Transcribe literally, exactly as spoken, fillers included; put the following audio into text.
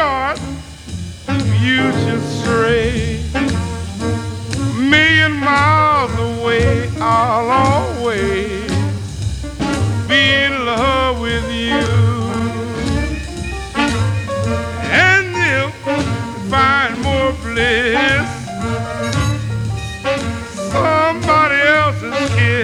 sweetheart, you should stray million miles away all on